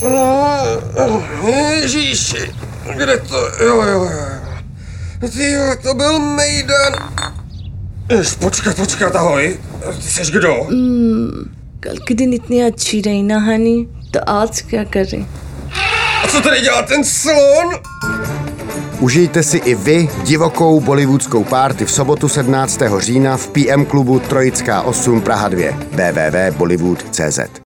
Ježíši, kde to, jo. Tyjo, to byl mejdan. Počkat, ahoj. Ty seš kdo? कल के दिन इतनी अच्छी रही ना हनी, तो आज क्या करें? A co tady dělá ten slon? Užijte si i vy divokou bollywoodskou party v sobotu 17. října v PM klubu Trojická 8 Praha 2 www.bollywood.cz